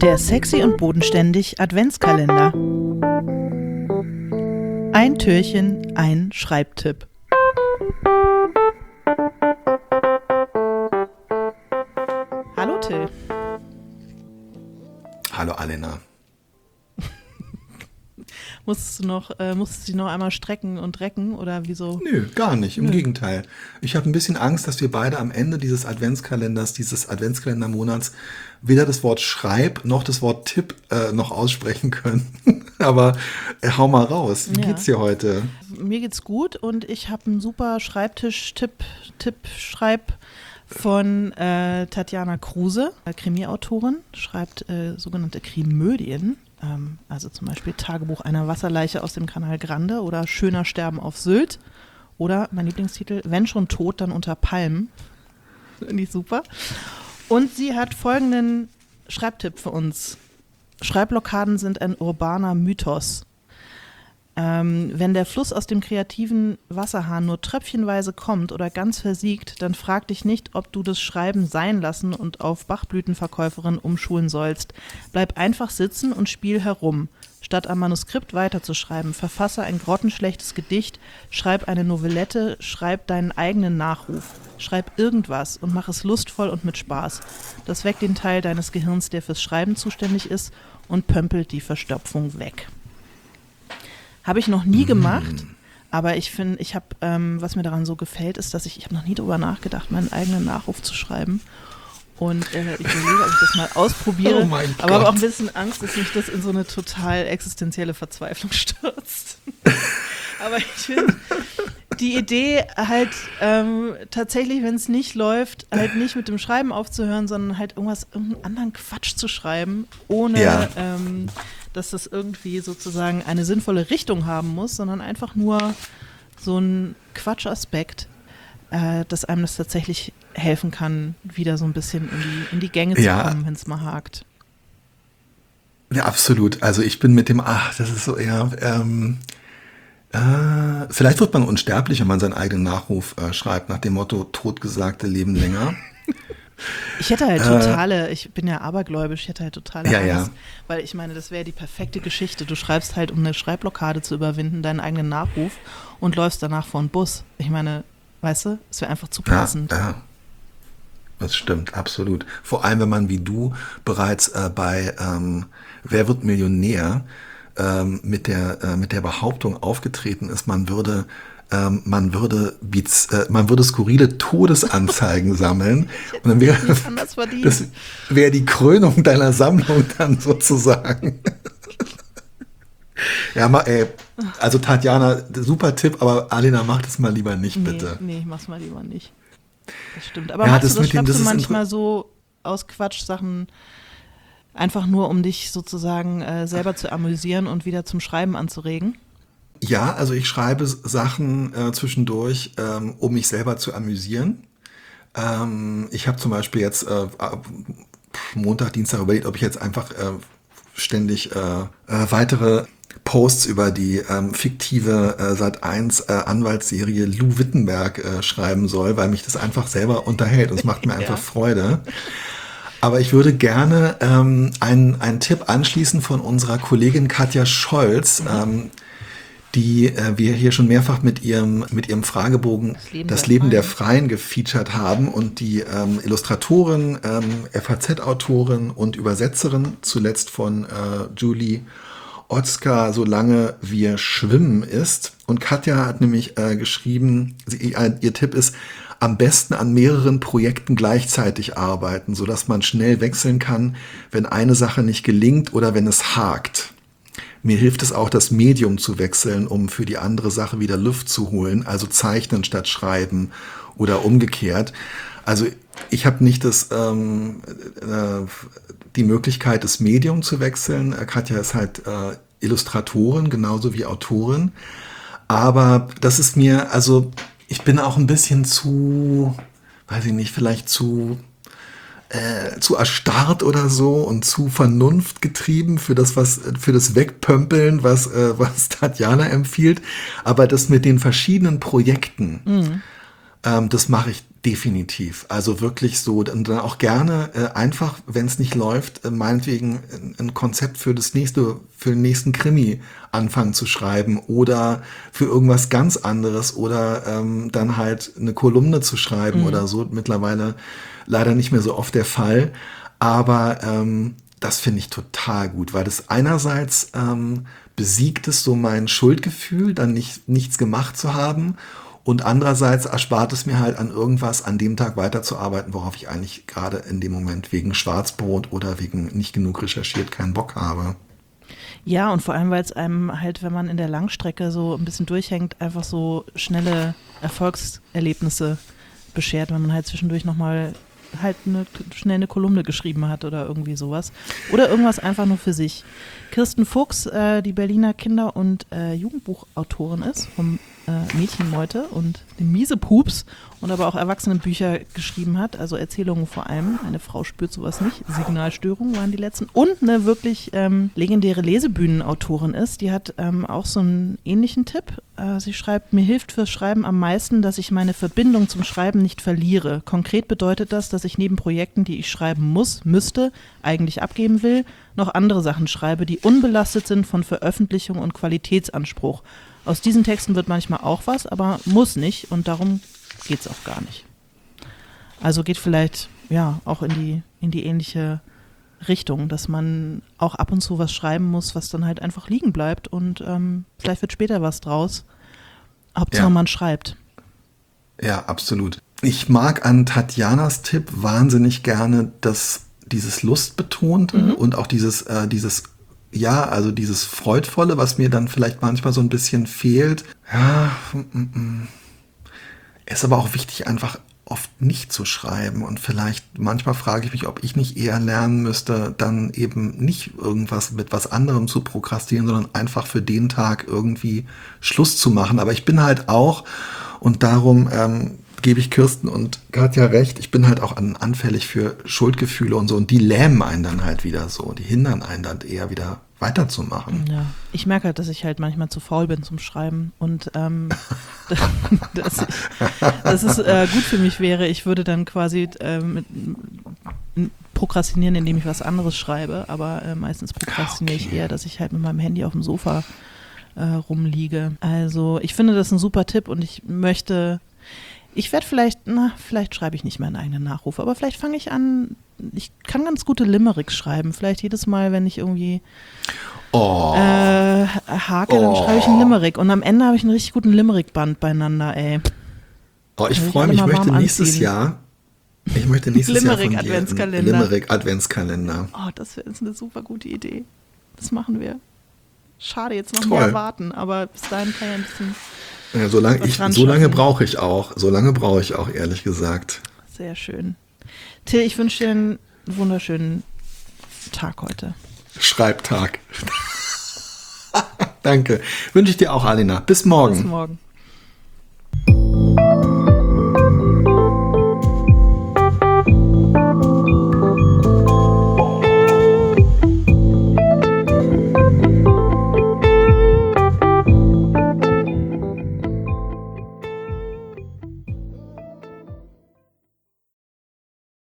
Der sexy und bodenständig Adventskalender. Ein Türchen, ein Schreibtipp. Hallo Till. Hallo Alena. Musstest du dich noch einmal strecken und recken oder wieso? Nö, gar nicht, im Gegenteil. Ich habe ein bisschen Angst, dass wir beide am Ende dieses Adventskalenders, dieses Adventskalendermonats weder das Wort Schreib noch das Wort Tipp noch aussprechen können. Aber hau mal raus, wie geht's dir heute? Mir geht's gut und ich habe einen super Schreibtisch-Tipp-Schreib von Tatjana Kruse, Krimi-Autorin, schreibt sogenannte Krimödien. Also zum Beispiel Tagebuch einer Wasserleiche aus dem Canal Grande oder Schöner Sterben auf Sylt oder mein Lieblingstitel, Wenn schon tot, dann unter Palmen. Finde ich super. Und sie hat folgenden Schreibtipp für uns. Schreibblockaden sind ein urbaner Mythos. Wenn der Fluss aus dem kreativen Wasserhahn nur tröpfchenweise kommt oder ganz versiegt, dann frag dich nicht, ob du das Schreiben sein lassen und auf Bachblütenverkäuferin umschulen sollst. Bleib einfach sitzen und spiel herum. Statt am Manuskript weiterzuschreiben, verfasse ein grottenschlechtes Gedicht, schreib eine Novellette, schreib deinen eigenen Nachruf. Schreib irgendwas und mach es lustvoll und mit Spaß. Das weckt den Teil deines Gehirns, der fürs Schreiben zuständig ist, und pömpelt die Verstopfung weg. Habe ich noch nie gemacht, aber ich finde, was mir daran so gefällt, ist, dass ich habe noch nie darüber nachgedacht, meinen eigenen Nachruf zu schreiben. Und ich überlege, ob ich das mal ausprobiere, aber habe auch ein bisschen Angst, dass mich das in so eine total existenzielle Verzweiflung stürzt. Aber ich finde die Idee halt tatsächlich, wenn es nicht läuft, halt nicht mit dem Schreiben aufzuhören, sondern halt irgendeinen anderen Quatsch zu schreiben, ohne dass das irgendwie sozusagen eine sinnvolle Richtung haben muss, sondern einfach nur so ein Quatschaspekt, dass einem das tatsächlich helfen kann, wieder so ein bisschen in die Gänge zu kommen, wenn es mal hakt. Ja, absolut. Also ich bin mit dem, das ist so eher, vielleicht wird man unsterblich, wenn man seinen eigenen Nachruf schreibt, nach dem Motto, Totgesagte leben länger. Ich hätte halt ich bin ja abergläubisch, ich hätte halt totale Angst, weil ich meine, das wäre die perfekte Geschichte. Du schreibst halt, um eine Schreibblockade zu überwinden, deinen eigenen Nachruf und läufst danach vor einen Bus. Ich meine, weißt du, es wäre einfach zu passend. Ja, das stimmt, absolut. Vor allem, wenn man wie du bereits bei Wer wird Millionär mit der Behauptung aufgetreten ist, man würde skurrile Todesanzeigen sammeln und dann das wäre die Krönung deiner Sammlung dann sozusagen. Ja, also Tatjana, super Tipp, aber Alena, mach das mal lieber nicht, bitte. Nee, ich mach's mal lieber nicht. Das stimmt. Aber schreibst du manchmal so aus Quatsch-Sachen einfach nur, um dich sozusagen selber zu amüsieren und wieder zum Schreiben anzuregen? Ja, also ich schreibe Sachen zwischendurch, um mich selber zu amüsieren. Ich habe zum Beispiel jetzt Montag, Dienstag überlegt, ob ich jetzt einfach ständig weitere Posts über die fiktive Sat.1 Anwaltsserie Lou Wittenberg schreiben soll, weil mich das einfach selber unterhält und es macht mir einfach Freude. Aber ich würde gerne einen Tipp anschließen von unserer Kollegin Katja Scholz, die wir hier schon mehrfach mit ihrem Fragebogen Das Leben der Freien gefeatured haben und die Illustratorin, FAZ-Autorin und Übersetzerin, zuletzt von Julie Otzka, Solange wir schwimmen ist. Und Katja hat nämlich geschrieben, ihr Tipp ist, am besten an mehreren Projekten gleichzeitig arbeiten, sodass man schnell wechseln kann, wenn eine Sache nicht gelingt oder wenn es hakt. Mir hilft es auch, das Medium zu wechseln, um für die andere Sache wieder Luft zu holen, also zeichnen statt schreiben oder umgekehrt. Also ich habe nicht die Möglichkeit, das Medium zu wechseln. Katja ist halt Illustratorin, genauso wie Autorin. Aber das ist mir, also ich bin auch ein bisschen zu, weiß ich nicht, vielleicht zu erstarrt oder so und zu vernunftgetrieben für das Wegpömpeln, was Tatjana empfiehlt. Aber das mit den verschiedenen Projekten Das mache ich definitiv. Also wirklich so, und dann auch gerne einfach, wenn es nicht läuft, meinetwegen ein Konzept für den nächsten Krimi anfangen zu schreiben oder für irgendwas ganz anderes oder dann halt eine Kolumne zu schreiben oder so. Mittlerweile leider nicht mehr so oft der Fall. Aber das finde ich total gut, weil das einerseits besiegt es so mein Schuldgefühl, dann nichts gemacht zu haben. Und andererseits erspart es mir halt an irgendwas an dem Tag weiterzuarbeiten, worauf ich eigentlich gerade in dem Moment wegen Schwarzbrot oder wegen nicht genug recherchiert keinen Bock habe. Ja, und vor allem, weil es einem halt, wenn man in der Langstrecke so ein bisschen durchhängt, einfach so schnelle Erfolgserlebnisse beschert, wenn man halt zwischendurch nochmal halt schnell eine Kolumne geschrieben hat oder irgendwie sowas. Oder irgendwas einfach nur für sich. Kirsten Fuchs, die Berliner Kinder- und Jugendbuchautorin ist, vom Mädchenmeute und dem Miesepups und aber auch Erwachsenenbücher geschrieben hat, also Erzählungen vor allem. Eine Frau spürt sowas nicht. Signalstörungen waren die letzten. Und eine wirklich legendäre Lesebühnenautorin ist. Die hat auch so einen ähnlichen Tipp. Sie schreibt, mir hilft fürs Schreiben am meisten, dass ich meine Verbindung zum Schreiben nicht verliere. Konkret bedeutet das, dass ich neben Projekten, die ich schreiben müsste, eigentlich abgeben will, noch andere Sachen schreibe, die unbelastet sind von Veröffentlichung und Qualitätsanspruch. Aus diesen Texten wird manchmal auch was, aber muss nicht und darum geht es auch gar nicht. Also geht vielleicht ja auch in die ähnliche Richtung, dass man auch ab und zu was schreiben muss, was dann halt einfach liegen bleibt und vielleicht wird später was draus. Hauptsache man schreibt. Ja, absolut. Ich mag an Tatjanas Tipp wahnsinnig gerne, dass dieses Lustbetonte und auch dieses ja, also dieses Freudvolle, was mir dann vielleicht manchmal so ein bisschen fehlt. Ja, ist aber auch wichtig, einfach oft nicht zu schreiben. Und vielleicht, manchmal frage ich mich, ob ich nicht eher lernen müsste, dann eben nicht irgendwas mit was anderem zu prokrastinieren, sondern einfach für den Tag irgendwie Schluss zu machen. Aber ich bin halt auch, und darum gebe ich Kirsten und Katja recht, ich bin halt auch anfällig für Schuldgefühle und so und die lähmen einen dann halt wieder so, die hindern einen dann eher wieder weiterzumachen. Ja, ich merke halt, dass ich halt manchmal zu faul bin zum Schreiben und dass es gut für mich wäre, ich würde dann quasi prokrastinieren, indem ich was anderes schreibe, aber meistens prokrastiniere ich eher, dass ich halt mit meinem Handy auf dem Sofa rumliege. Also ich finde das ein super Tipp und ich werde vielleicht schreibe ich nicht meinen eigenen Nachruf, aber vielleicht fange ich an, ich kann ganz gute Limericks schreiben. Vielleicht jedes Mal, wenn ich irgendwie hake, dann schreibe ich einen Limerick. Und am Ende habe ich einen richtig guten Limerick-Band beieinander, ey. Oh, ich freue mich, ich möchte nächstes Jahr von dir Limerick-Adventskalender. Limerick-Adventskalender. Oh, das wäre eine super gute Idee. Das machen wir. Schade, jetzt noch mehr warten, aber bis dahin kann ja ein bisschen... Ja, so lange brauche ich auch. So lange brauche ich auch, ehrlich gesagt. Sehr schön. Till, ich wünsche dir einen wunderschönen Tag heute. Schreibtag. Danke. Wünsche ich dir auch, Alina. Bis morgen. Bis morgen.